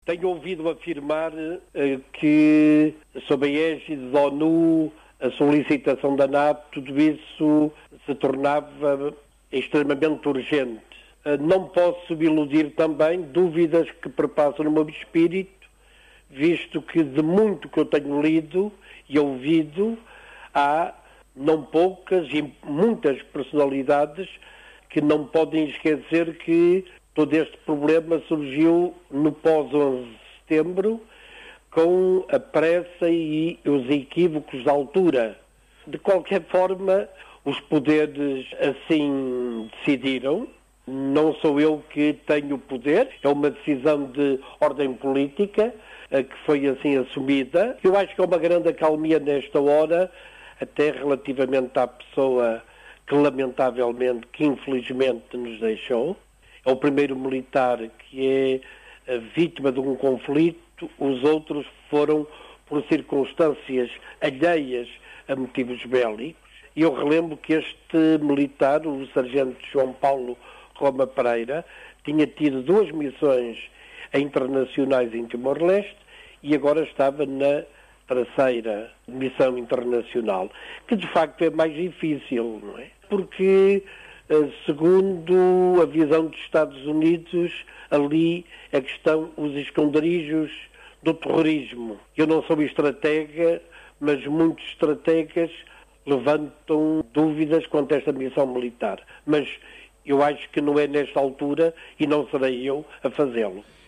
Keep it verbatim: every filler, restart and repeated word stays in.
Tenho ouvido afirmar eh, que, sob a égide da ONU, a solicitação da NATO, tudo isso se tornava extremamente urgente. Eh, não posso iludir também dúvidas que perpassam no meu espírito, visto que de muito que eu tenho lido e ouvido, há não poucas e muitas personalidades que não podem esquecer que todo este problema surgiu no pós onze de setembro, com a pressa e os equívocos da altura. De qualquer forma, os poderes assim decidiram. Não sou eu que tenho o poder, é uma decisão de ordem política que foi assim assumida. Eu acho que é uma grande acalmia nesta hora, até relativamente à pessoa que lamentavelmente, que infelizmente nos deixou. É o primeiro militar que é vítima de um conflito, os outros foram por circunstâncias alheias a motivos bélicos. E eu relembro que este militar, o sargento João Paulo Roma Pereira, tinha tido duas missões internacionais em Timor-Leste e agora estava na terceira missão internacional, que de facto é mais difícil, não é? Porque, segundo a visão dos Estados Unidos, ali é que estão os esconderijos do terrorismo. Eu não sou estratega, mas muitos estrategas levantam dúvidas quanto a esta missão militar. Mas eu acho que não é nesta altura e não serei eu a fazê-lo.